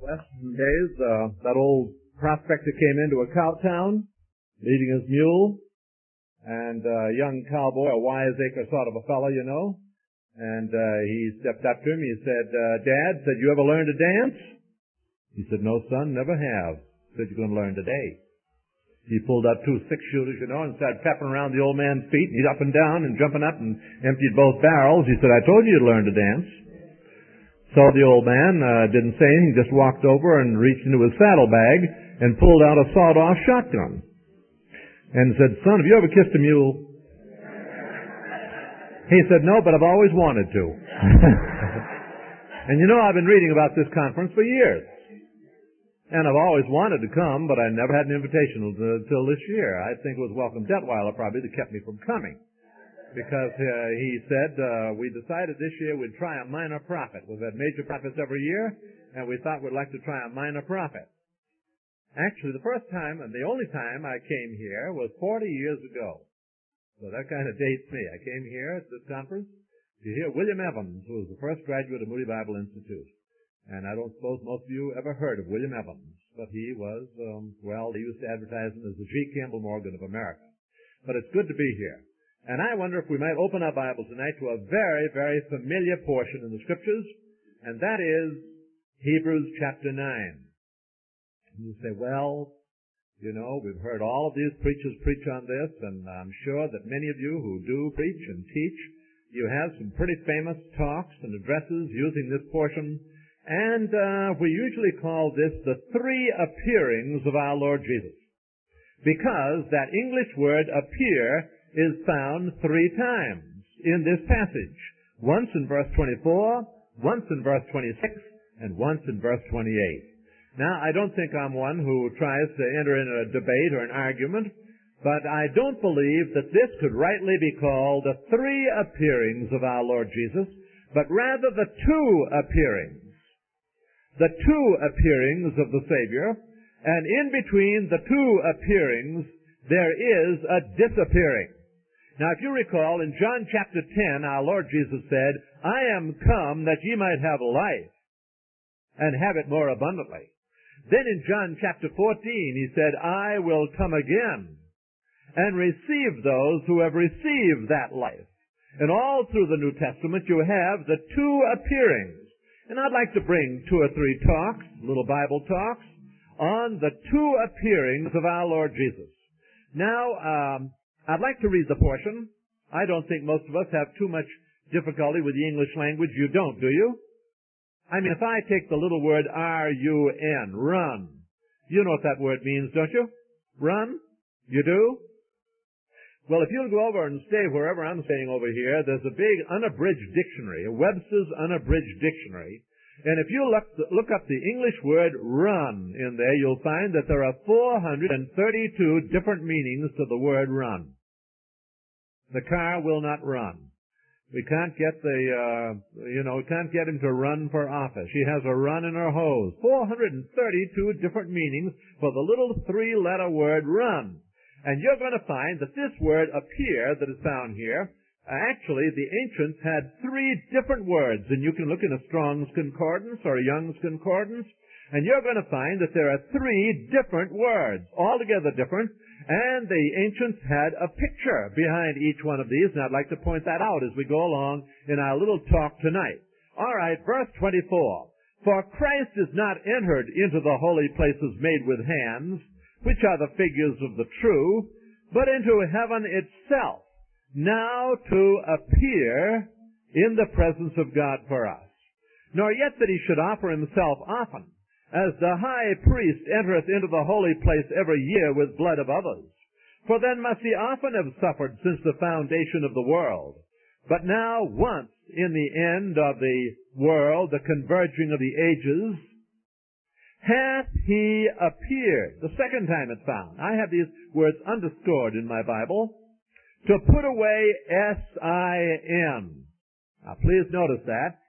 Western days, that old prospector came into a cow town, leading his mule, and a young cowboy, a wiseacre sort of a fellow, you know, and he stepped up to him. He said, Dad, said, you ever learn to dance? He said, no, son, never have. He said, you're going to learn today. He pulled out 2 6-shooters, you know, and started peppering around the old man's feet. He's up and down and jumping up and emptied both barrels. He said, I told you you'd learn to dance. So the old man didn't say anything, just walked over and reached into his saddlebag and pulled out a sawed-off shotgun and said, son, have you ever kissed a mule? He said, no, but I've always wanted to. And you know, I've been reading about this conference for years. And I've always wanted to come, but I never had an invitation until this year. I think it was Welcome Detweiler probably that kept me from coming. Because he said, we decided this year we'd try a minor prophet. We've had major prophets every year, and we thought we'd like to try a minor prophet. Actually, the first time and the only time I came here was 40 years ago. So that kind of dates me. I came here at this conference to hear William Evans, who was the first graduate of Moody Bible Institute. And I don't suppose most of you ever heard of William Evans, but he was, they used to advertise him as the G. Campbell Morgan of America. But it's good to be here. And I wonder if we might open our Bibles tonight to a very, very familiar portion in the Scriptures, and that is Hebrews chapter 9. And you say, well, you know, we've heard all of these preachers preach on this, and I'm sure that many of you who do preach and teach, you have some pretty famous talks and addresses using this portion, and we usually call this the 3 appearings of our Lord Jesus, because that English word appear is found 3 times in this passage. Once in verse 24, once in verse 26, and once in verse 28. Now, I don't think I'm one who tries to enter in a debate or an argument, but I don't believe that this could rightly be called the 3 appearings of our Lord Jesus, but rather the 2 appearings. The 2 appearings of the Savior, and in between the 2 appearings, there is a disappearing. Now, if you recall, in John chapter 10, our Lord Jesus said, I am come that ye might have life, and have it more abundantly. Then in John chapter 14, he said, I will come again, and receive those who have received that life. And all through the New Testament, you have the 2 appearings. And I'd like to bring 2 or 3 talks, little Bible talks, on the 2 appearings of our Lord Jesus. Now, I'd like to read the portion. I don't think most of us have too much difficulty with the English language. You don't, do you? I mean, if I take the little word R-U-N, run, you know what that word means, don't you? Run? You do? Well, if you'll go over and stay wherever I'm staying over here, there's a big unabridged dictionary, a Webster's unabridged dictionary. And if you look up the English word run in there, you'll find that there are 432 different meanings to the word run. The car will not run. We can't get we can't get him to run for office. She has a run in her hose. 432 different meanings for the little 3-letter word run. And you're going to find that this word appear that is found here, actually the ancients had 3 different words, and you can look in a Strong's Concordance or a Young's Concordance, and you're going to find that there are 3 different words, altogether different, and the ancients had a picture behind each one of these, and I'd like to point that out as we go along in our little talk tonight. All right, verse 24. For Christ is not entered into the holy places made with hands, which are the figures of the true, but into heaven itself, now to appear in the presence of God for us. Nor yet that he should offer himself often, as the high priest entereth into the holy place every year with blood of others. For then must he often have suffered since the foundation of the world. But now once in the end of the world, the converging of the ages, hath he appeared. The second time it's found. I have these words underscored in my Bible. To put away S-I-N. Now please notice that.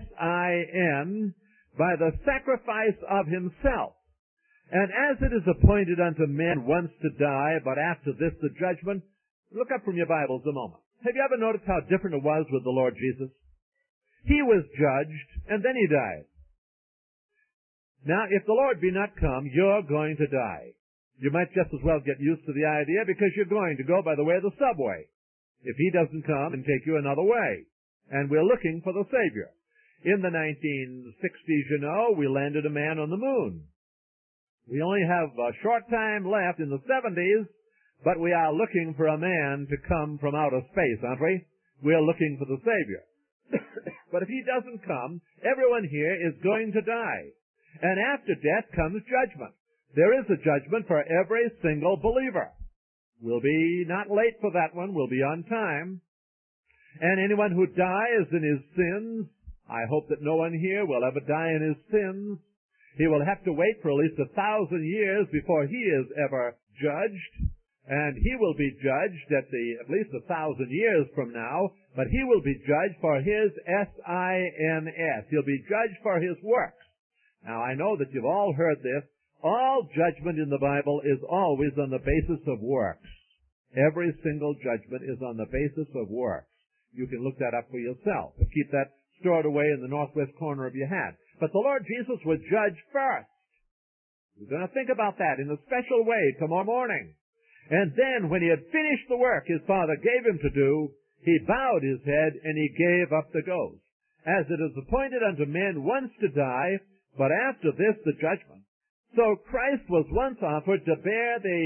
S-I-N, by the sacrifice of himself. And as it is appointed unto men once to die, but after this the judgment. Look up from your Bibles a moment. Have you ever noticed how different it was with the Lord Jesus? He was judged, and then he died. Now, if the Lord be not come, you're going to die. You might just as well get used to the idea because you're going to go by the way of the subway. If he doesn't come and take you another way. And we're looking for the Savior. In the 1960s, you know, we landed a man on the moon. We only have a short time left in the 70s, but we are looking for a man to come from outer space, aren't we? We're looking for the Savior. But if he doesn't come, everyone here is going to die. And after death comes judgment. There is a judgment for every single believer. We'll be not late for that one. We'll be on time. And anyone who dies in his sins, I hope that no one here will ever die in his sins. He will have to wait for at least 1,000 years before he is ever judged. And he will be judged at least 1,000 years from now, but he will be judged for his S-I-N-S. He'll be judged for his works. Now, I know that you've all heard this. All judgment in the Bible is always on the basis of works. Every single judgment is on the basis of works. You can look that up for yourself. Keep that stored away in the northwest corner of your hat. But the Lord Jesus would judge first. You're going to think about that in a special way tomorrow morning. And then, when he had finished the work his Father gave him to do, he bowed his head and he gave up the ghost. As it is appointed unto men once to die, but after this the judgment. So Christ was once offered to bear the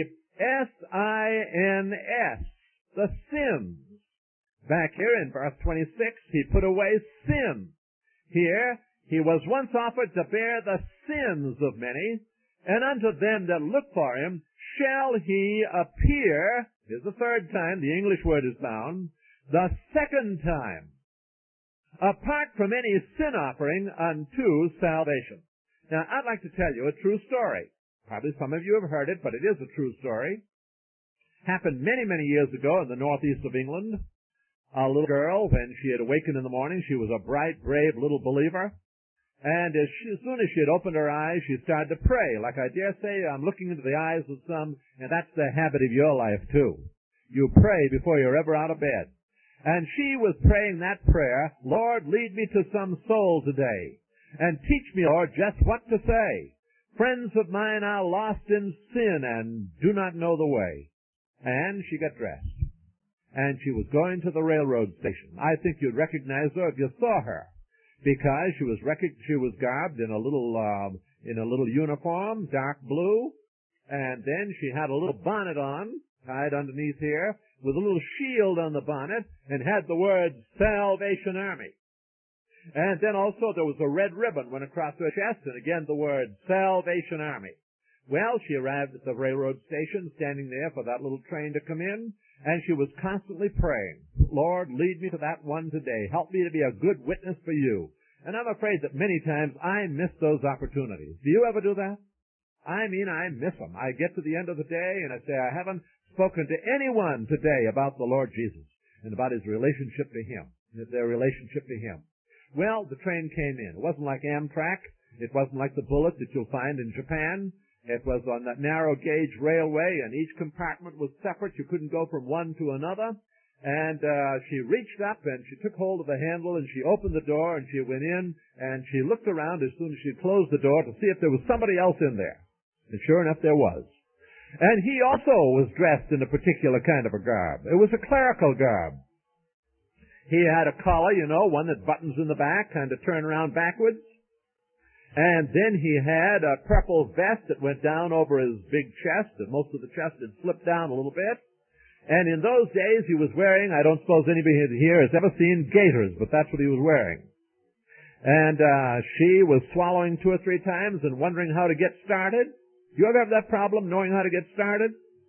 S-I-N-S, the sins. Back here in verse 26, he put away sin. Here, he was once offered to bear the sins of many, and unto them that look for him shall he appear. Here's the third time the English word is found. The second time, apart from any sin offering unto salvation. Now, I'd like to tell you a true story. Probably some of you have heard it, but it is a true story. Happened many, many years ago in the northeast of England. A little girl, when she had awakened in the morning, she was a bright, brave little believer. And as soon as she had opened her eyes, she started to pray. Like I dare say, I'm looking into the eyes of some, and that's the habit of your life too. You pray before you're ever out of bed. And she was praying that prayer, Lord, lead me to some soul today. And teach me, Lord, just what to say. Friends of mine are lost in sin and do not know the way. And she got dressed. And she was going to the railroad station. I think you'd recognize her if you saw her. Because she was garbed in a little uniform, dark blue, and then she had a little bonnet on, tied underneath here, with a little shield on the bonnet, and had the words Salvation Army. And then also there was a red ribbon went across her chest, and again the word Salvation Army. Well, she arrived at the railroad station, standing there for that little train to come in, and she was constantly praying, Lord, lead me to that one today. Help me to be a good witness for you. And I'm afraid that many times I miss those opportunities. Do you ever do that? I mean, I miss them. I get to the end of the day and I say, I haven't spoken to anyone today about the Lord Jesus and about his relationship to him, their relationship to him. Well, the train came in. It wasn't like Amtrak. It wasn't like the bullet that you'll find in Japan. It was on that narrow gauge railway, and each compartment was separate. You couldn't go from one to another. And she reached up and she took hold of the handle and she opened the door and she went in and she looked around as soon as she closed the door to see if there was somebody else in there. And sure enough, there was. And he also was dressed in a particular kind of a garb. It was a clerical garb. He had a collar, you know, one that buttons in the back, kind of turn around backwards. And then he had a purple vest that went down over his big chest, and most of the chest had slipped down a little bit. And in those days he was wearing, I don't suppose anybody here has ever seen gaiters, but that's what he was wearing. And she was swallowing 2 or 3 times and wondering how to get started. Do you ever have that problem, knowing how to get started?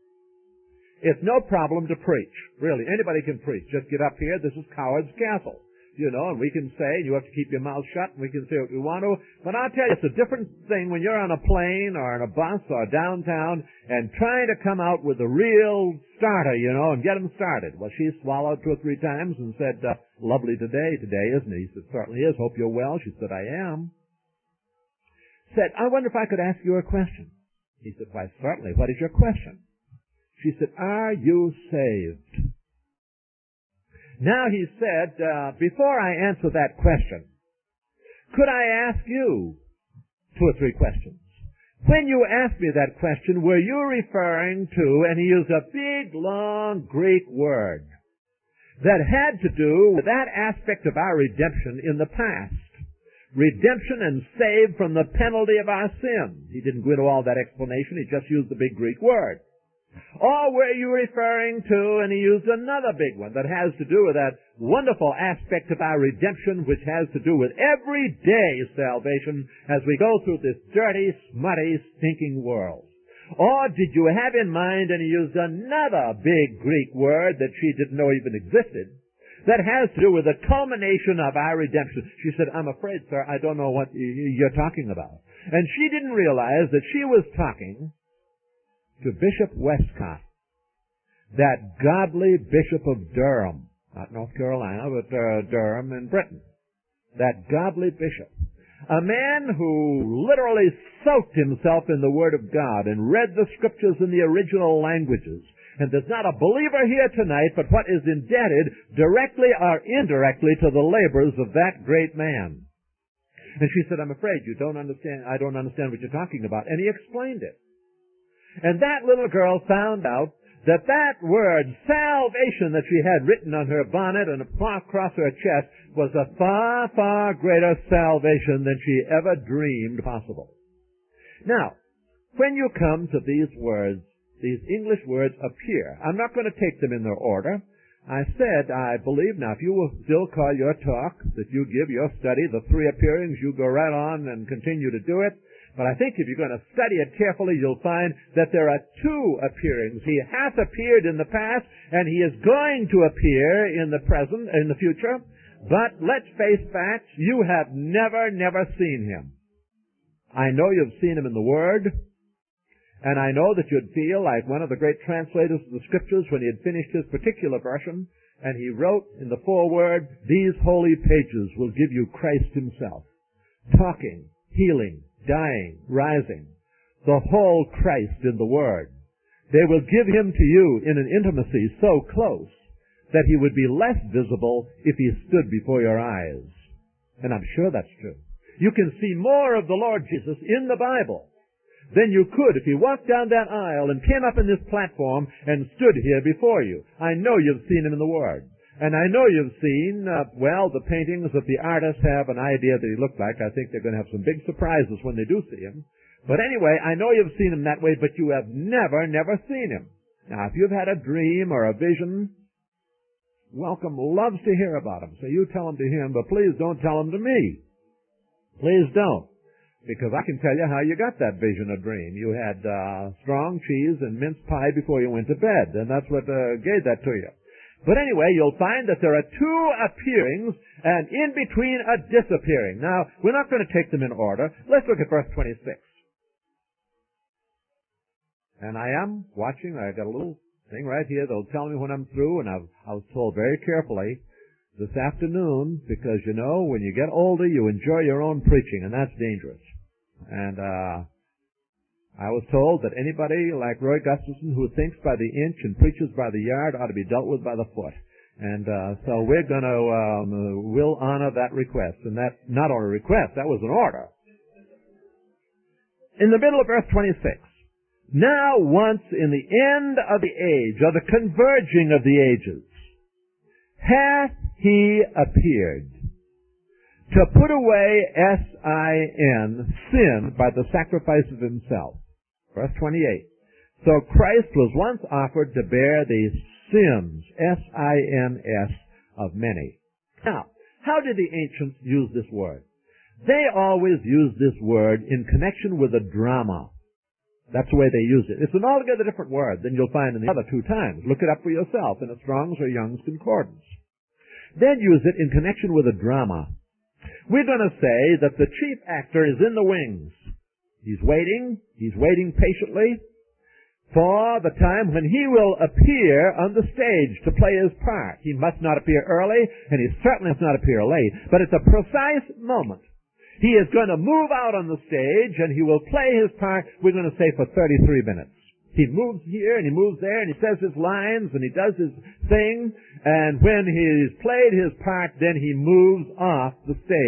It's no problem to preach. Really, anybody can preach. Just get up here. This is Coward's Castle. You know, and we can say, you have to keep your mouth shut, and we can say what we want to. But I'll tell you, it's a different thing when you're on a plane or on a bus or downtown and trying to come out with a real starter, you know, and get them started. Well, she swallowed 2 or 3 times and said, lovely today, isn't it? He said, certainly is. Hope you're well. She said, I am. Said, I wonder if I could ask you a question. He said, why, certainly. What is your question? She said, are you saved? Now he said, before I answer that question, could I ask you, 2 or 3 questions. When you asked me that question, were you referring to, and he used a big, long Greek word that had to do with that aspect of our redemption in the past. Redemption and saved from the penalty of our sin. He didn't go into all that explanation, he just used the big Greek word. Or were you referring to, and he used another big one that has to do with that wonderful aspect of our redemption which has to do with everyday salvation as we go through this dirty, smutty, stinking world? Or did you have in mind, and he used another big Greek word that she didn't know even existed, that has to do with the culmination of our redemption? She said, I'm afraid, sir, I don't know what you're talking about. And she didn't realize that she was talking to Bishop Westcott, that godly Bishop of Durham, not North Carolina, but Durham in Britain. That godly bishop. A man who literally soaked himself in the Word of God and read the Scriptures in the original languages. And there's not a believer here tonight but what is indebted directly or indirectly to the labors of that great man. And she said, I'm afraid you don't understand, I don't understand what you're talking about. And he explained it. And that little girl found out that that word, salvation, that she had written on her bonnet and across her chest was a far, far greater salvation than she ever dreamed possible. Now, when you come to these words, these English words appear. I'm not going to take them in their order. I said, I believe, now if you will still call your talk that you give, your study, the 3 appearings, you go right on and continue to do it. But I think if you're going to study it carefully, you'll find that there are 2 appearings. He hath appeared in the past, and he is going to appear in the present, in the future. But let's face facts, you have never seen him. I know you've seen him in the Word, and I know that you'd feel like one of the great translators of the Scriptures when he had finished his particular version, and he wrote in the foreword, these holy pages will give you Christ himself, talking, healing, dying, rising, the whole Christ in the Word. They will give him to you in an intimacy so close that he would be less visible if he stood before your eyes. And I'm sure that's true. You can see more of the Lord Jesus in the Bible than you could if he walked down that aisle and came up in this platform and stood here before you. I know you've seen him in the Word. And I know you've seen, the paintings that the artists have an idea that he looked like. I think they're going to have some big surprises when they do see him. But anyway, I know you've seen him that way, but you have never seen him. Now, if you've had a dream or a vision, Welcome loves to hear about him. So you tell them to him, but please don't tell them to me. Please don't. Because I can tell you how you got that vision or dream. You had strong cheese and mince pie before you went to bed, and that's what gave that to you. But anyway, you'll find that there are 2 appearings and in between a disappearing. Now, we're not going to take them in order. Let's look at verse 26. And I am watching. I got a little thing right here that'll tell me when I'm through, and I was told very carefully this afternoon, because, you know, when you get older, you enjoy your own preaching, and that's dangerous. And I was told that anybody like Roy Gustafson who thinks by the inch and preaches by the yard ought to be dealt with by the foot. And so we're going to we'll honor that request. And that's not only a request, that was an order. In the middle of verse 26. Now once in the end of the age, or the converging of the ages, hath he appeared to put away S-I-N, sin, by the sacrifice of himself. Verse 28. So Christ was once offered to bear the sins, S-I-N-S, of many. Now, how did the ancients use this word? They always used this word in connection with a drama. That's the way they used it. It's an altogether different word than you'll find in the other 2 times. Look it up for yourself in a Strong's or Young's Concordance. They'd use it in connection with a drama. We're going to say that the chief actor is in the wings. He's waiting patiently for the time when he will appear on the stage to play his part. He must not appear early, and he certainly must not appear late, but at the precise moment, he is going to move out on the stage, and he will play his part, we're going to say, for 33 minutes. He moves here, and he moves there, and he says his lines, and he does his thing, and when he's played his part, then he moves off the stage.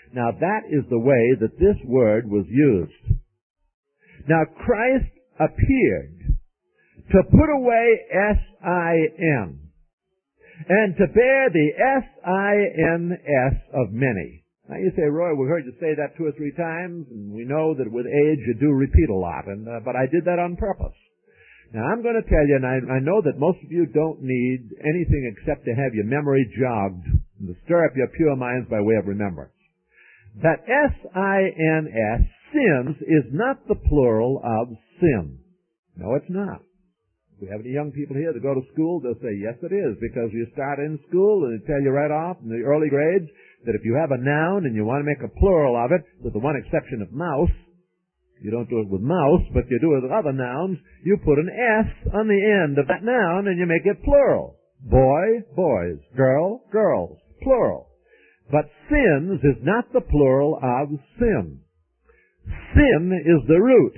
Now that is the way that this word was used. Now Christ appeared to put away S-I-N and to bear the S-I-N-S of many. Now you say, Roy, we heard you say that 2 or 3 times, and we know that with age you do repeat a lot, but I did that on purpose. Now I'm going to tell you, and I know that most of you don't need anything except to have your memory jogged and to stir up your pure minds by way of remembrance. That S-I-N-S, sins, is not the plural of sin. No, it's not. If we have any young people here that go to school, they'll say, yes, it is, because you start in school and they tell you right off in the early grades that if you have a noun and you want to make a plural of it, with the one exception of mouse, you don't do it with mouse, but you do it with other nouns, you put an S on the end of that noun and you make it plural. Boy, boys. Girl, girls. Plural. But sins is not the plural of sin. Sin is the root.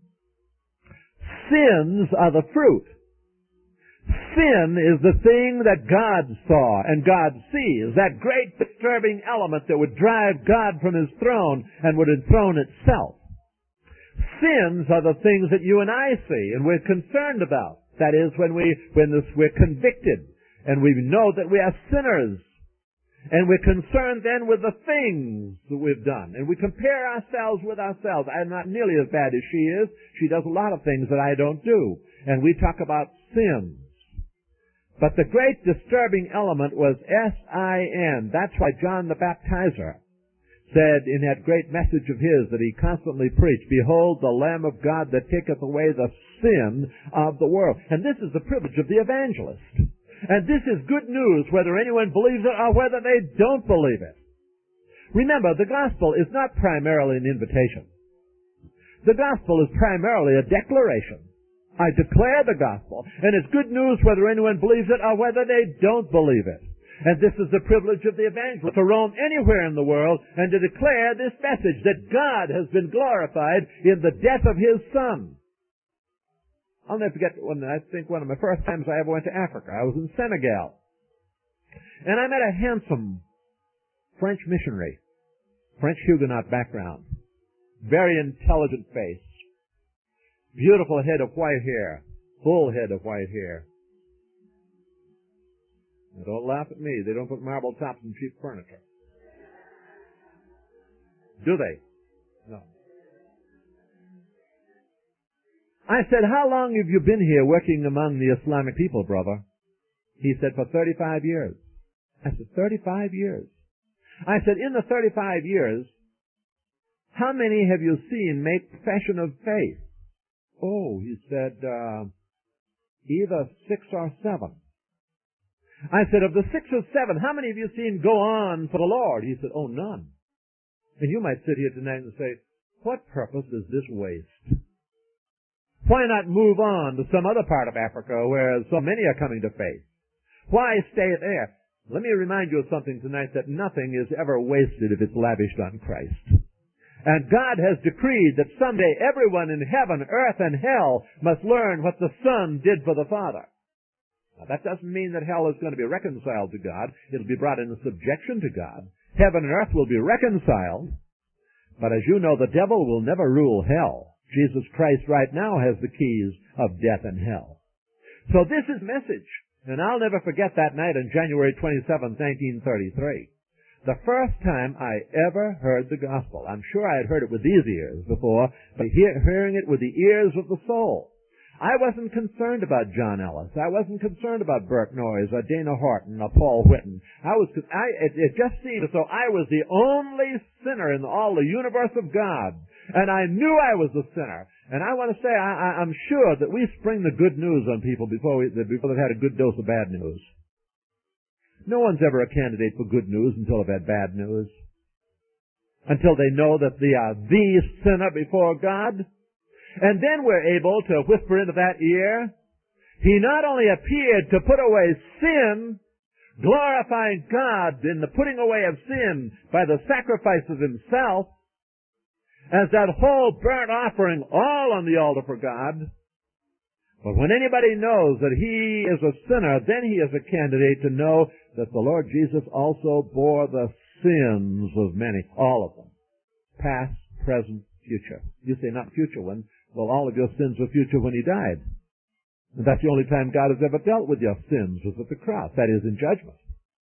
Sins are the fruit. Sin is the thing that God saw and God sees, that great disturbing element that would drive God from His throne and would enthrone itself. Sins are the things that you and I see and we're concerned about. That is, when we're convicted and we know that we are sinners. And we're concerned then with the things that we've done. And we compare ourselves with ourselves. I'm not nearly as bad as she is. She does a lot of things that I don't do. And we talk about sins. But the great disturbing element was S-I-N. That's why John the Baptizer said in that great message of his that he constantly preached, behold the Lamb of God that taketh away the sin of the world. And this is the privilege of the evangelist. And this is good news whether anyone believes it or whether they don't believe it. Remember, the gospel is not primarily an invitation. The gospel is primarily a declaration. I declare the gospel, and it's good news whether anyone believes it or whether they don't believe it. And this is the privilege of the evangelist, to roam anywhere in the world and to declare this message that God has been glorified in the death of His Son. I'll never forget I think one of my first times I ever went to Africa. I was in Senegal. And I met a handsome French missionary, French Huguenot background, very intelligent face, beautiful head of white hair, full head of white hair. Now, don't laugh at me. They don't put marble tops in cheap furniture. Do they? No. I said, how long have you been here working among the Islamic people, brother? He said, for 35 years. I said, 35 years? I said, in the 35 years, how many have you seen make profession of faith? Oh, he said, either 6 or 7. I said, of the 6 or 7, how many have you seen go on for the Lord? He said, oh, none. And you might sit here tonight and say, what purpose does this waste? Why not move on to some other part of Africa where so many are coming to faith? Why stay there? Let me remind you of something tonight, that nothing is ever wasted if it's lavished on Christ. And God has decreed that someday everyone in heaven, earth, and hell must learn what the Son did for the Father. Now that doesn't mean that hell is going to be reconciled to God. It'll be brought into subjection to God. Heaven and earth will be reconciled. But as you know, the devil will never rule hell. Jesus Christ right now has the keys of death and hell. So this is message. And I'll never forget that night on January 27, 1933. The first time I ever heard the gospel. I'm sure I had heard it with these ears before, but hearing it with the ears of the soul. I wasn't concerned about John Ellis. I wasn't concerned about Burke Noyes or Dana Horton or Paul Whitten. It just seemed as though I was the only sinner in all the universe of God. And I knew I was a sinner. And I want to say, I'm sure that we spring the good news on people before they've had a good dose of bad news. No one's ever a candidate for good news until they've had bad news. Until they know that they are the sinner before God. And then we're able to whisper into that ear, He not only appeared to put away sin, glorifying God in the putting away of sin by the sacrifice of Himself, as that whole burnt offering all on the altar for God. But when anybody knows that he is a sinner, then he is a candidate to know that the Lord Jesus also bore the sins of many. All of them. Past, present, future. You say not future ones. Well, all of your sins were future when he died. And that's the only time God has ever dealt with your sins, was at the cross. That is, in judgment.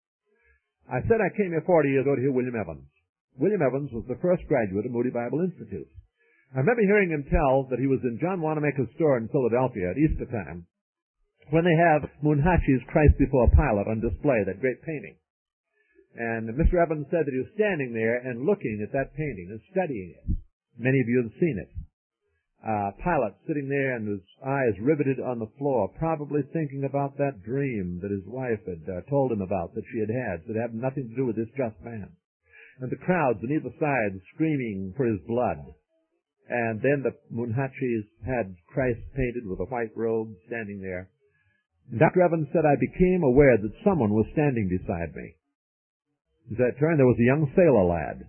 I said I came here 40 years ago to hear William Evans. William Evans was the first graduate of Moody Bible Institute. I remember hearing him tell that he was in John Wanamaker's store in Philadelphia at Easter time, when they have Munhachi's Christ Before Pilate on display, that great painting. And Mr. Evans said that he was standing there and looking at that painting and studying it. Many of you have seen it. Pilate sitting there and his eyes riveted on the floor, probably thinking about that dream that his wife had told him about, that she had that had nothing to do with this just man. And the crowds on either side screaming for his blood. And then the Munhachis had Christ painted with a white robe standing there. And Dr. Evans said, I became aware that someone was standing beside me. As I turned, there was a young sailor lad.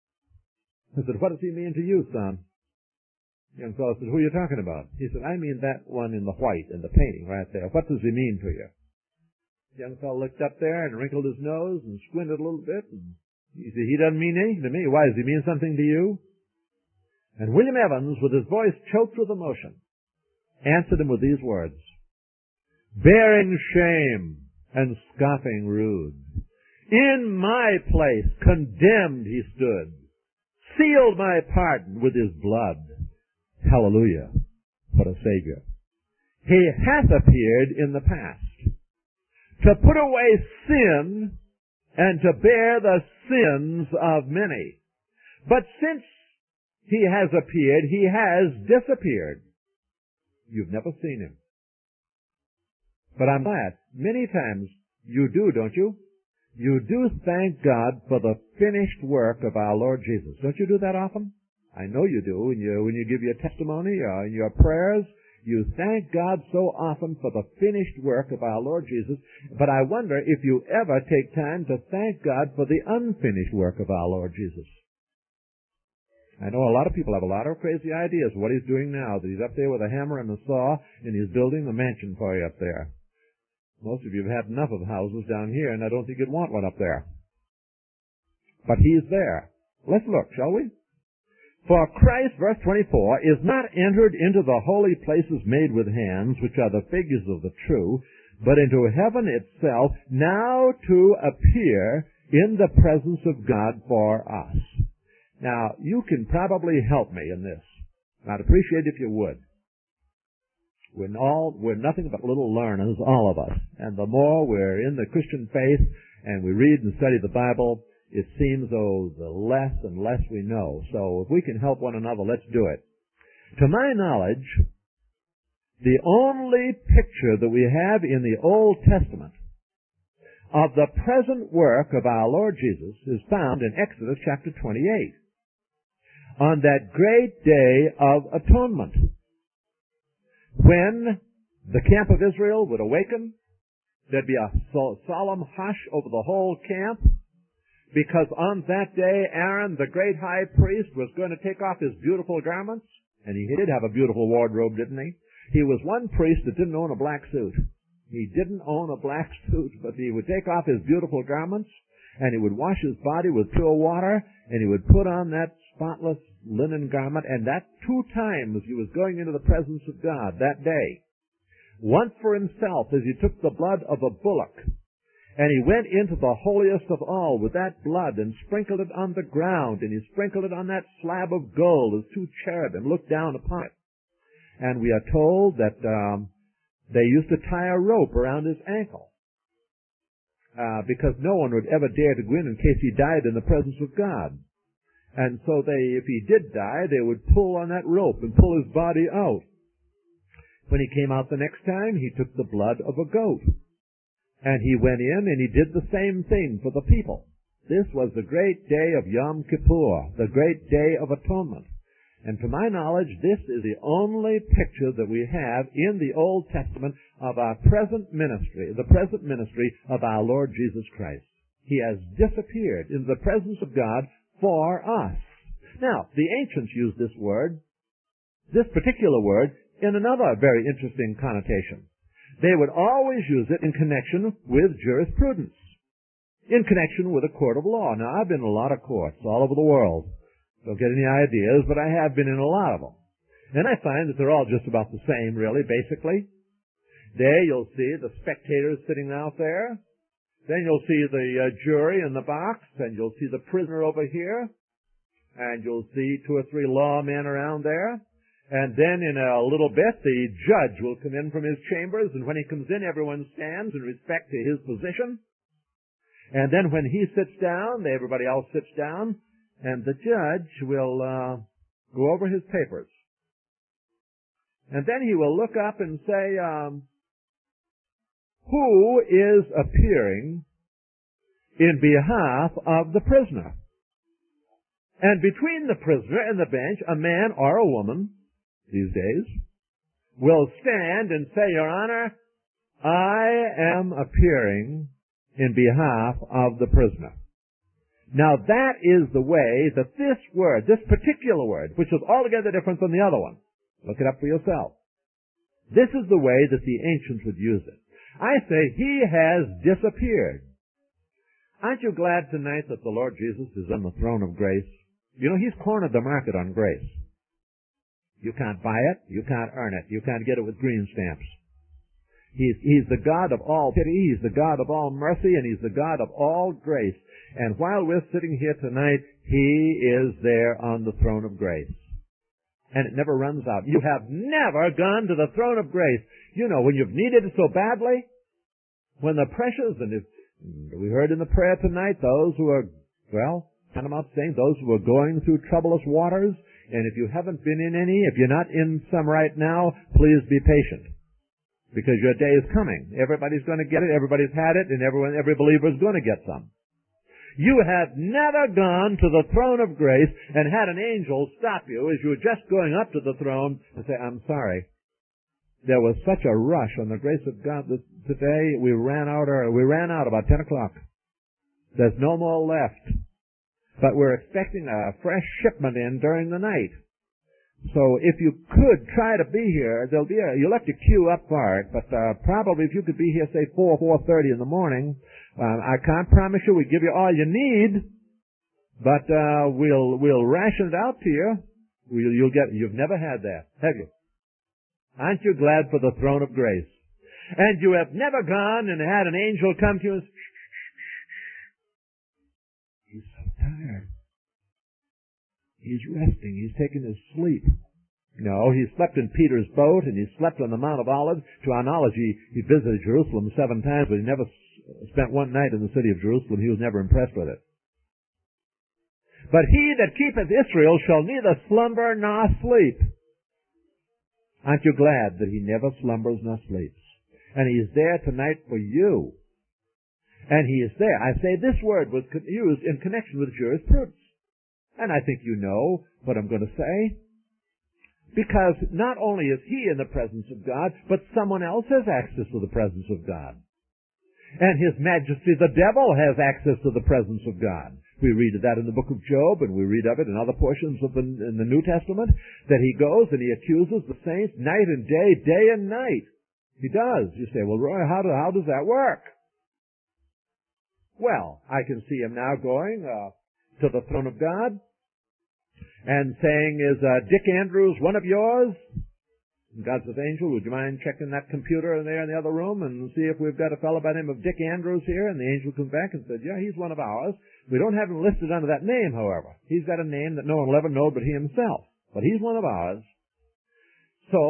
I said, what does he mean to you, son? The young fellow said, who are you talking about? He said, I mean that one in the white in the painting right there. What does he mean to you? The young fellow looked up there and wrinkled his nose and squinted a little bit. And he said, he doesn't mean anything to me. Why, does he mean something to you? And William Evans, with his voice choked with emotion, answered him with these words, bearing shame and scoffing rude, in my place condemned he stood, sealed my pardon with his blood. Hallelujah, what a Savior. He hath appeared in the past to put away sin and to bear the sins of many. But since he has appeared, he has disappeared. You've never seen him. But I'm glad. Many times you do, don't you? You do thank God for the finished work of our Lord Jesus. Don't you do that often? I know you do. When you give your testimony or in your prayers, you thank God so often for the finished work of our Lord Jesus. But I wonder if you ever take time to thank God for the unfinished work of our Lord Jesus. I know a lot of people have a lot of crazy ideas of what he's doing now, that he's up there with a hammer and a saw, and he's building the mansion for you up there. Most of you have had enough of houses down here, and I don't think you'd want one up there. But he's there. Let's look, shall we? For Christ, verse 24, is not entered into the holy places made with hands, which are the figures of the true, but into heaven itself, now to appear in the presence of God for us. Now, you can probably help me in this. I'd appreciate it if you would. We're nothing but little learners, all of us. And the more we're in the Christian faith and we read and study the Bible, it seems though the less and less we know. So if we can help one another, let's do it. To my knowledge, the only picture that we have in the Old Testament of the present work of our Lord Jesus is found in Exodus chapter 28. On that great day of atonement, when the camp of Israel would awaken, there'd be a solemn hush over the whole camp, because on that day Aaron, the great high priest, was going to take off his beautiful garments, and he did have a beautiful wardrobe, didn't he? He was one priest that didn't own a black suit. He didn't own a black suit, but he would take off his beautiful garments, and he would wash his body with pure water, and he would put on that spotless linen garment, and that 2 times he was going into the presence of God that day. Once for himself, as he took the blood of a bullock, and he went into the holiest of all with that blood and sprinkled it on the ground, and he sprinkled it on that slab of gold as 2 cherubim looked down upon it. And we are told that they used to tie a rope around his ankle, because no one would ever dare to go in case he died in the presence of God. And so if he did die, they would pull on that rope and pull his body out. When he came out the next time, he took the blood of a goat. And he went in and he did the same thing for the people. This was the great day of Yom Kippur, the great day of atonement. And to my knowledge, this is the only picture that we have in the Old Testament of our present ministry, the present ministry of our Lord Jesus Christ. He has disappeared in the presence of God for us. Now, the ancients used this particular word, in another very interesting connotation. They would always use it in connection with jurisprudence. in connection with a court of law. Now, I've been in a lot of courts all over the world. Don't get any ideas, but I have been in a lot of them. And I find that they're all just about the same, really, basically. There you'll see the spectators sitting out there. Then you'll see the jury in the box, and you'll see the prisoner over here, and you'll see 2 or 3 lawmen around there. And then in a little bit, the judge will come in from his chambers, and when he comes in, everyone stands in respect to his position. And then when he sits down, everybody else sits down, and the judge will go over his papers. And then he will look up and say, who is appearing in behalf of the prisoner? And between the prisoner and the bench, a man or a woman, these days, will stand and say, Your Honor, I am appearing in behalf of the prisoner. Now that is the way that this word, this particular word, which is altogether different than the other one, look it up for yourself. This is the way that the ancients would use it. I say, he has disappeared. Aren't you glad tonight that the Lord Jesus is on the throne of grace? You know, he's cornered the market on grace. You can't buy it. You can't earn it. You can't get it with green stamps. He's the God of all pity. He's the God of all mercy, and he's the God of all grace. And while we're sitting here tonight, he is there on the throne of grace. And it never runs out. You have never gone to the throne of grace. You know, when you've needed it so badly, when the pressures, and if we heard in the prayer tonight, those who are, well, Tantamount saying, those who are going through troublous waters, and if you haven't been in any, if you're not in some right now, please be patient. Because your day is coming. Everybody's going to get it, everybody's had it, and every believer is going to get some. You have never gone to the throne of grace and had an angel stop you as you were just going up to the throne and say, I'm sorry. There was such a rush on the grace of God that today we ran out about 10 o'clock. There's no more left. But we're expecting a fresh shipment in during the night. So if you could try to be here, you'll have to queue up for it, but probably if you could be here, say 4:30 in the morning, I can't promise you we give you all you need, but we'll ration it out to you. You've never had that, have you? Aren't you glad for the throne of grace? And you have never gone and had an angel come to you and he's so tired. He's resting. He's taking his sleep. No, he slept in Peter's boat, and he slept on the Mount of Olives. To our knowledge, he visited Jerusalem 7 times, but he never spent one night in the city of Jerusalem. He was never impressed with it. But he that keepeth Israel shall neither slumber nor sleep. Aren't you glad that he never slumbers nor sleeps? And he is there tonight for you. And he is there. I say this word was used in connection with jurisprudence. And I think you know what I'm going to say. Because not only is he in the presence of God, but someone else has access to the presence of God. And his majesty, the devil, has access to the presence of God. We read of that in the book of Job, and we read of it in other portions in the New Testament, that he goes and he accuses the saints night and day and night. He does. You say, well, Roy, how does that work? Well, I can see him now going to the throne of God and saying, is Dick Andrews one of yours? And God says, Angel, would you mind checking that computer in there in the other room and see if we've got a fellow by the name of Dick Andrews here? And the angel comes back and said, yeah, he's one of ours. We don't have him listed under that name, however. He's got a name that no one will ever know but he himself. But he's one of ours. So,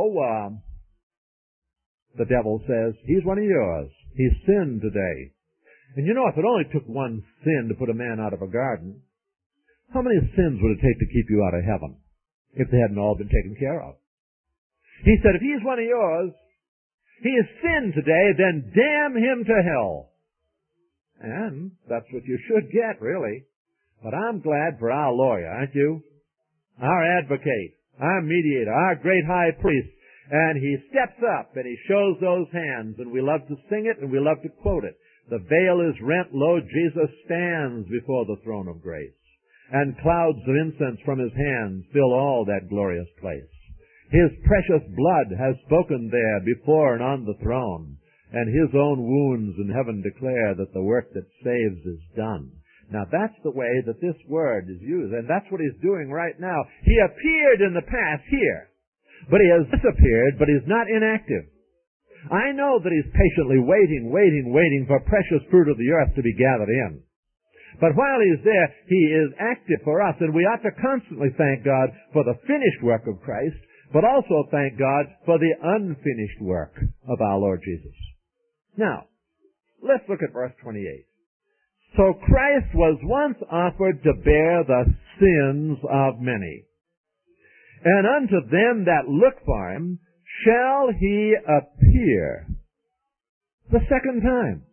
the devil says, he's one of yours. He's sinned today. And you know, if it only took one sin to put a man out of a garden, how many sins would it take to keep you out of heaven if they hadn't all been taken care of? He said, if he's one of yours, he has sinned today, then damn him to hell. And that's what you should get, really. But I'm glad for our lawyer, aren't you? Our advocate, our mediator, our great high priest. And he steps up and he shows those hands, and we love to sing it and we love to quote it. The veil is rent, lo, Jesus stands before the throne of grace. And clouds of incense from his hands fill all that glorious place. His precious blood has spoken there before and on the throne. and His own wounds in heaven declare that the work that saves is done. Now that's the way that this word is used, and that's what He's doing right now. He appeared in the past here, but He has disappeared, but He's not inactive. I know that He's patiently waiting for precious fruit of the earth to be gathered in. But while He's there, He is active for us, and we ought to constantly thank God for the finished work of Christ, but also thank God for the unfinished work of our Lord Jesus. Now, let's look at verse 28. So Christ was once offered to bear the sins of many. And unto them that look for Him shall He appear the second time.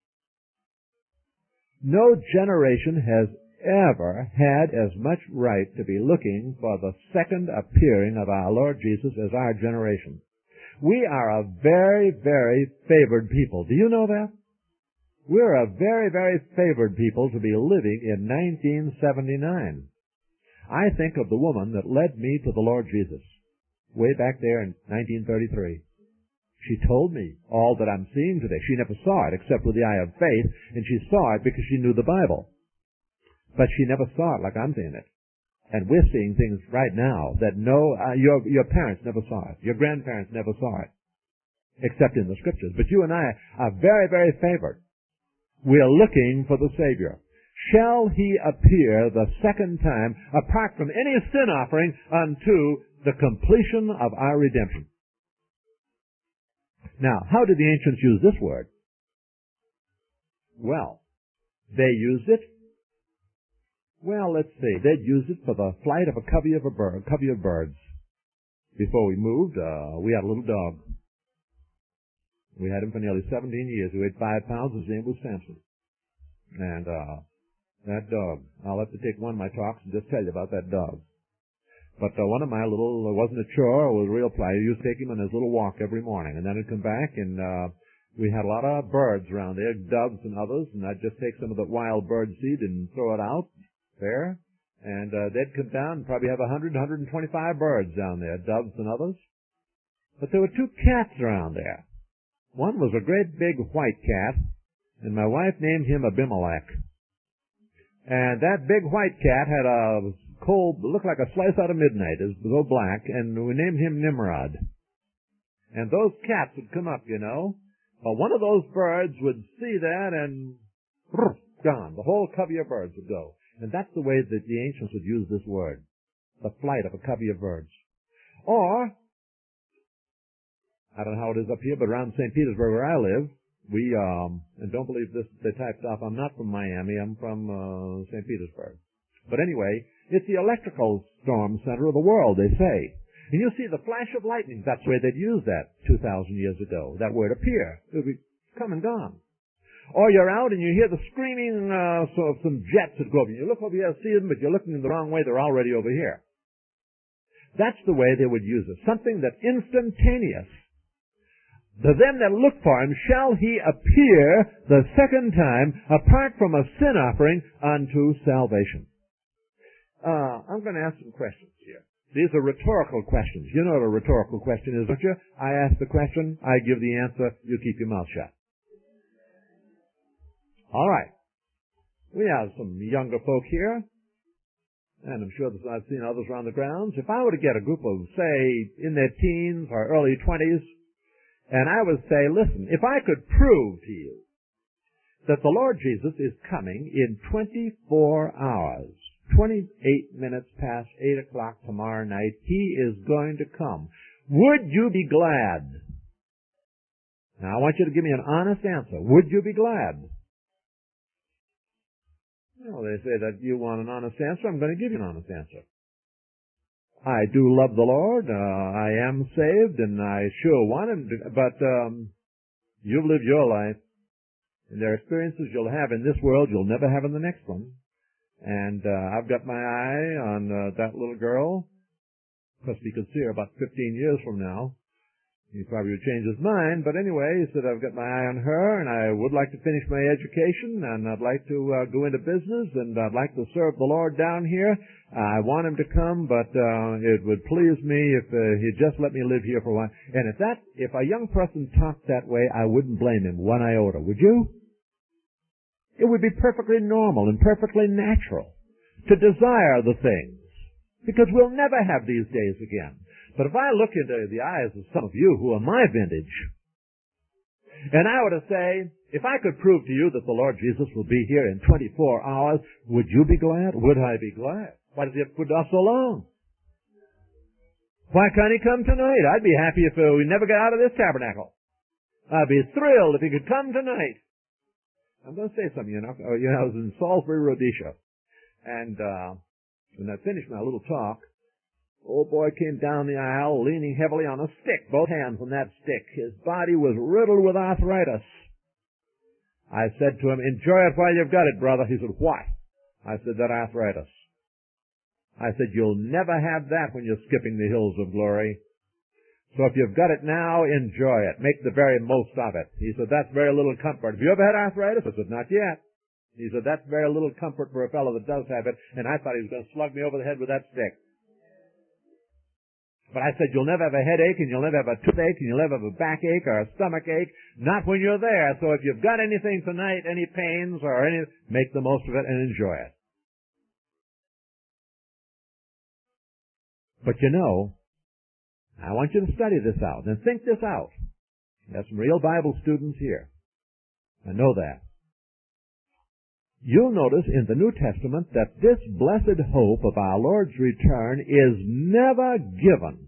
No generation has ever had as much right to be looking for the second appearing of our Lord Jesus as our generation. We are a very, very favored people. Do you know that? We're a very, very favored people to be living in 1979. I think of the woman that led me to the Lord Jesus way back there in 1933. She told me all that I'm seeing today. She never saw it except with the eye of faith, and she saw it because she knew the Bible. But she never saw it like I'm seeing it. And we're seeing things right now that your parents never saw it. Your grandparents never saw it, except in the Scriptures. But you and I are very, very favored. We are looking for the Savior. Shall He appear the second time, apart from any sin offering, unto the completion of our redemption? Now, how did the ancients use this word? Well, they used it. Well, let's see. They'd use it for the flight of a covey of birds. Before we moved, we had a little dog. We had him for nearly 17 years. He weighed 5 pounds. His name was Samson. And that dog, I'll have to take one of my talks and just tell you about that dog. But one of my little, it wasn't a chore, it was a real pleasure. I used to take him on his little walk every morning. And then I'd come back and we had a lot of birds around there, doves and others, and I'd just take some of the wild bird seed and throw it out there. And they'd come down and probably have 100, 125 birds down there, doves and others. But there were 2 cats around there. One was a great big white cat, and my wife named him Abimelech. And that big white cat had a cold, looked like a slice out of midnight. It was so black, and we named him Nimrod. And those cats would come up, you know. Well, one of those birds would see that and gone. The whole covey of birds would go. And that's the way that the ancients would use this word, the flight of a covey of birds. Or, I don't know how it is up here, but around St. Petersburg where I live, we, and don't believe this, they typed off, I'm not from Miami, I'm from St. Petersburg. But anyway, it's the electrical storm center of the world, they say. And you see the flash of lightning, that's the way they'd use that 2,000 years ago, that word appear. It would be come and gone. Or you're out and you hear the screaming of some jets that go over. You look over here to see them, but you're looking the wrong way, they're already over here. That's the way they would use it. Something that's instantaneous. To them that look for Him shall He appear the second time, apart from a sin offering, unto salvation. I'm going to ask some questions here. These are rhetorical questions. You know what a rhetorical question is, don't you? I ask the question, I give the answer, you keep your mouth shut. All right. We have some younger folk here, and I'm sure that I've seen others around the grounds. If I were to get a group of, say, in their teens or early 20s, and I would say, listen, if I could prove to you that the Lord Jesus is coming in 24 hours, 28 minutes past 8 o'clock tomorrow night, He is going to come, would you be glad? Now, I want you to give me an honest answer. Would you be glad? Well, they say that you want an honest answer. I'm going to give you an honest answer. I do love the Lord. I am saved, and I sure want Him to, but you've lived your life, and there are experiences you'll have in this world you'll never have in the next one. And I've got my eye on that little girl. Of course, we could see her about 15 years from now. He probably would change his mind, but anyway, he said, I've got my eye on her, and I would like to finish my education, and I'd like to go into business, and I'd like to serve the Lord down here. I want him to come, but it would please me if he'd just let me live here for a while. And if a young person talked that way, I wouldn't blame him one iota, would you? It would be perfectly normal and perfectly natural to desire the things, because we'll never have these days again. But if I look into the eyes of some of you who are my vintage, and I were to say, if I could prove to you that the Lord Jesus will be here in 24 hours, would you be glad? Would I be glad? Why does he have to put off so long? Why can't he come tonight? I'd be happy if we never got out of this tabernacle. I'd be thrilled if he could come tonight. I'm going to say something, I was in Salisbury, Rhodesia, and when I finished my little talk, old boy came down the aisle leaning heavily on a stick, both hands on that stick. His body was riddled with arthritis. I said to him, enjoy it while you've got it, brother. He said, why? I said, that arthritis. I said, you'll never have that when you're skipping the hills of glory. So if you've got it now, enjoy it. Make the very most of it. He said, that's very little comfort. Have you ever had arthritis? I said, not yet. He said, that's very little comfort for a fellow that does have it. And I thought he was going to slug me over the head with that stick. But I said, you'll never have a headache, and you'll never have a toothache, and you'll never have a backache or a stomach ache. Not when you're there. So if you've got anything tonight, any pains or any, make the most of it and enjoy it. But I want you to study this out and think this out. There's some real Bible students here. I know that. You'll notice in the New Testament that this blessed hope of our Lord's return is never given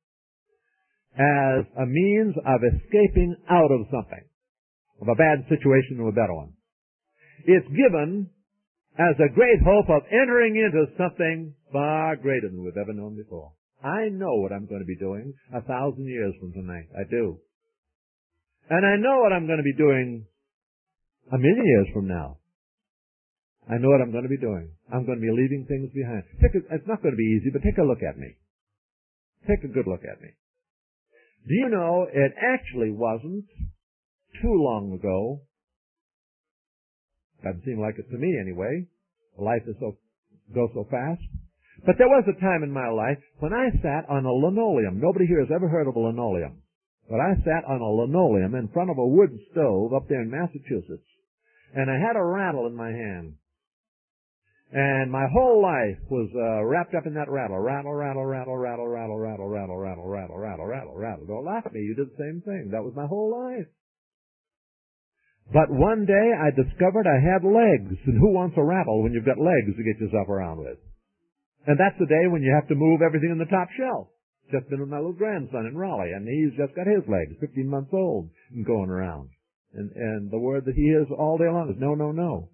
as a means of escaping out of something, of a bad situation to a better one. It's given as a great hope of entering into something far greater than we've ever known before. I know what I'm going to be doing 1,000 years from tonight. I do. And I know what I'm going to be doing 1,000,000 years from now. I know what I'm going to be doing. I'm going to be leaving things behind. It's not going to be easy, but take a look at me. Take a good look at me. Do you know, it actually wasn't too long ago. Doesn't seem like it to me anyway. Life goes so fast. But there was a time in my life when I sat on a linoleum. Nobody here has ever heard of a linoleum. But I sat on a linoleum in front of a wood stove up there in Massachusetts. And I had a rattle in my hand. And my whole life was wrapped up in that rattle. Rattle, rattle, rattle, rattle, rattle, rattle, rattle, rattle, rattle, rattle, rattle, rattle. Don't laugh at me. You did the same thing. That was my whole life. But one day I discovered I had legs. And who wants a rattle when you've got legs to get yourself around with? And that's the day when you have to move everything in the top shelf. Just been with my little grandson in Raleigh, and he's just got his legs, 15 months old, and going around. And the word that he hears all day long is no, no, no.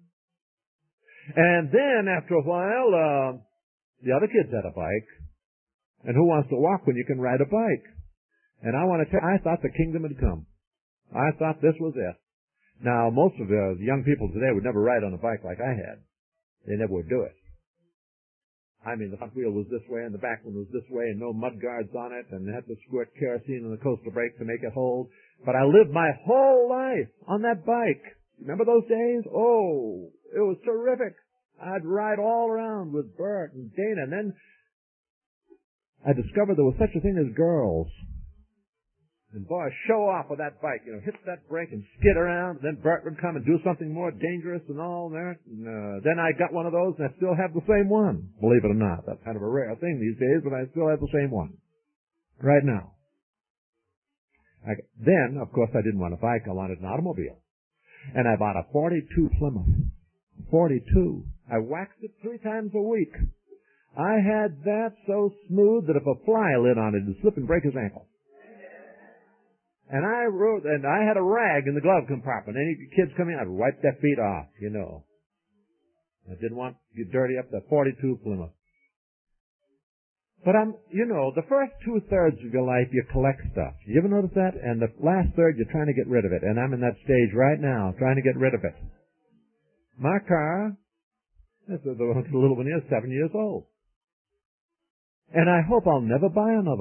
And then after a while, the other kids had a bike. And who wants to walk when you can ride a bike? And I want to tell you, I thought the kingdom had come. I thought this was it. Now, most of the young people today would never ride on a bike like I had. They never would do it. I mean, the front wheel was this way and the back one was this way and no mud guards on it, and they had to squirt kerosene in the coaster brake to make it hold. But I lived my whole life on that bike. Remember those days? Oh, it was terrific. I'd ride all around with Bert and Dana, and then I discovered there was such a thing as girls. And boy, show off with that bike, hit that brake and skid around, and then Bert would come and do something more dangerous and all that. And then I got one of those, and I still have the same one. Believe it or not, that's kind of a rare thing these days, but I still have the same one. Right now. Then, of course, I didn't want a bike, I wanted an automobile. And I bought a 42 Plymouth. 42. I waxed it 3 times a week. I had that so smooth that if a fly lit on it, it'd slip and break his ankle. And I had a rag in the glove compartment. Any kids coming in, I'd wipe their feet off, I didn't want to dirty up the 42 Plymouth. But the first 2/3 of your life, you collect stuff. You ever notice that? And the last third, you're trying to get rid of it. And I'm in that stage right now, trying to get rid of it. My car, the little one is 7 years old. And I hope I'll never buy another one.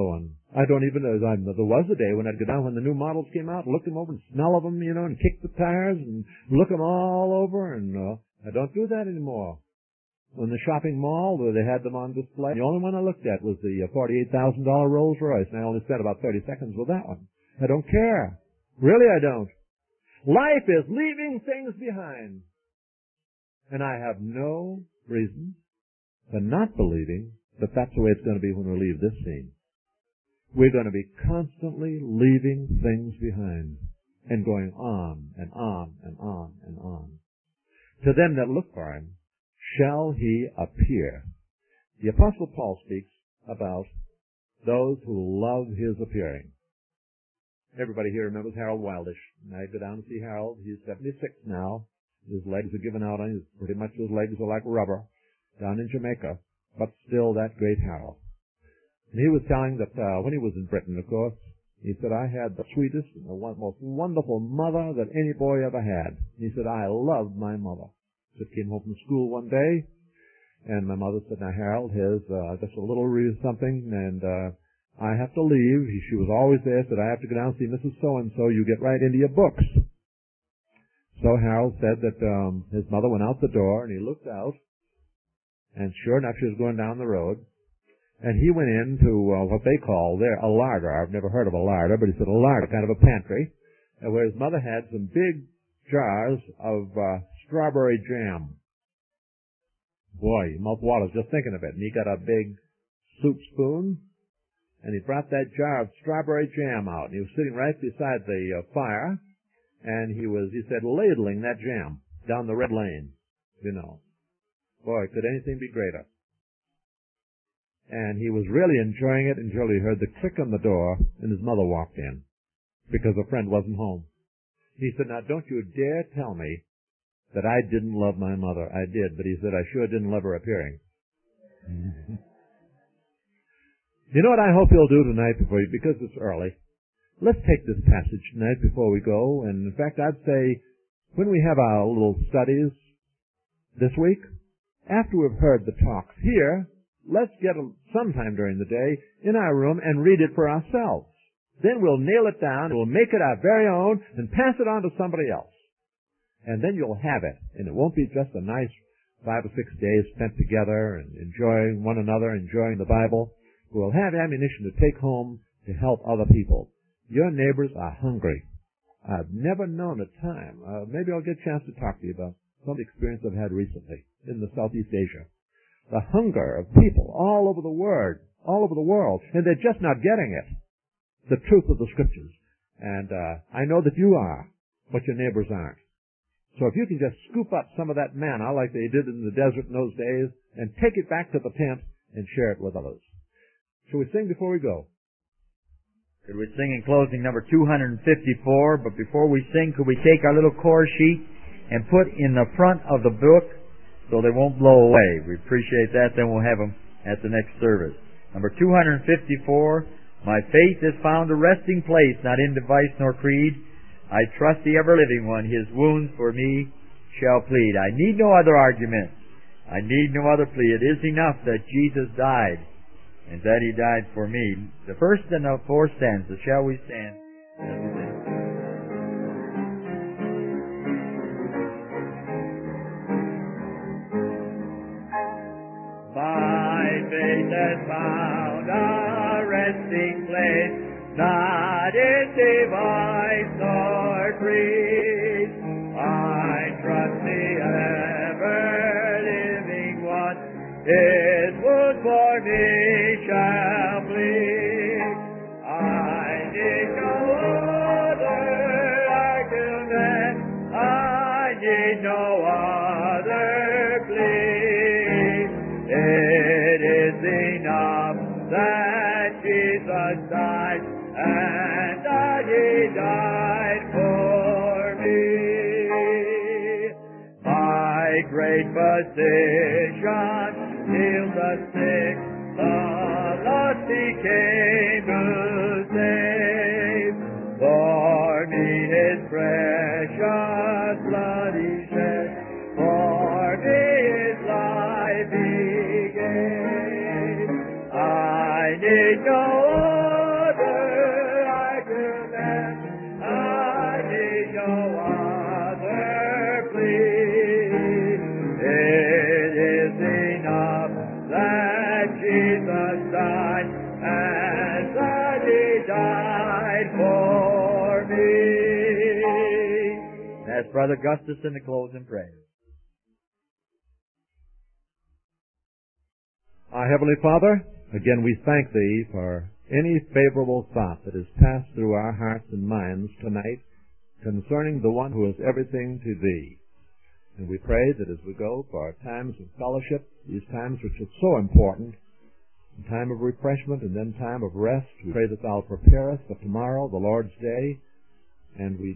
I don't even know. There was a day when I'd go down when the new models came out, look them over and smell of them, and kick the tires and look them all over, and I don't do that anymore. In the shopping mall, where they had them on display, the only one I looked at was the $48,000 Rolls Royce, and I only spent about 30 seconds with that one. I don't care. Really, I don't. Life is leaving things behind. And I have no reason for not believing that that's the way it's going to be when we leave this scene. We're going to be constantly leaving things behind and going on and on and on and on. To them that look for him, shall he appear. The Apostle Paul speaks about those who love his appearing. Everybody here remembers Harold Wildish. And I go down to see Harold. He's 76 now. His legs are given out on him. Pretty much his legs are like rubber down in Jamaica. But still that great Harold. And he was telling that when he was in Britain, of course, he said, I had the sweetest and the most wonderful mother that any boy ever had. And he said, I loved my mother. Just came home from school one day, and my mother said, now, Harold, here's just a little something, and I have to leave. She was always there, said, I have to go down and see Mrs. So-and-so. You get right into your books. So Harold said that his mother went out the door, and he looked out, and sure enough, she was going down the road. And he went into what they call there a larder. I've never heard of a larder, but he said a larder, kind of a pantry, where his mother had some big jars of strawberry jam. Boy, your mouth waters just thinking of it. And he got a big soup spoon, and he brought that jar of strawberry jam out. And he was sitting right beside the fire, and he said, ladling that jam down the red lane, Boy, could anything be greater? And he was really enjoying it until he heard the click on the door, and his mother walked in, because a friend wasn't home. He said, now don't you dare tell me that I didn't love my mother. I did, but he said, I sure didn't love her appearing. You know what I hope you'll do tonight because it's early? Let's take this passage tonight before we go, and in fact I'd say, when we have our little studies this week, after we've heard the talks here, let's get sometime during the day in our room and read it for ourselves. Then we'll nail it down, we'll make it our very own, and pass it on to somebody else. And then you'll have it. And it won't be just a nice 5 or 6 days spent together and enjoying one another, enjoying the Bible. We'll have ammunition to take home to help other people. Your neighbors are hungry. I've never known a time, maybe I'll get a chance to talk to you about some experience I've had recently in the Southeast Asia. The hunger of people all over the world, and they're just not getting it. The truth of the Scriptures. And I know that you are, but your neighbors aren't. So if you can just scoop up some of that manna like they did in the desert in those days and take it back to the tent and share it with others. Shall we sing before we go? Could we sing in closing number 254? But before we sing, could we take our little chorus sheet and put in the front of the book so they won't blow away? We appreciate that. Then we'll have them at the next service. Number 254, my faith has found a resting place, not in device nor creed. I trust the ever-living one. His wounds for me shall plead. I need no other argument. I need no other plea. It is enough that Jesus died and that He died for me. The first and the fourth stanzas. Shall we stand? My faith has found a resting place, not in device nor creed. I trust the ever-living one. His wounds for me shall bleed. I need no other argument. I need no other plea. It is enough that Jesus died, and that He died for me. My great physician healed the sick, the lost He came to save. For me His precious blood He shed, for me His life He gave. I need no died for me. That's Brother Gustafson to close in prayer. Our Heavenly Father, again we thank Thee for any favorable thought that has passed through our hearts and minds tonight concerning the one who is everything to Thee. And we pray that as we go for our times of fellowship, these times which are so important, time of refreshment and then time of rest, we pray that Thou prepare us for tomorrow, the Lord's Day, and we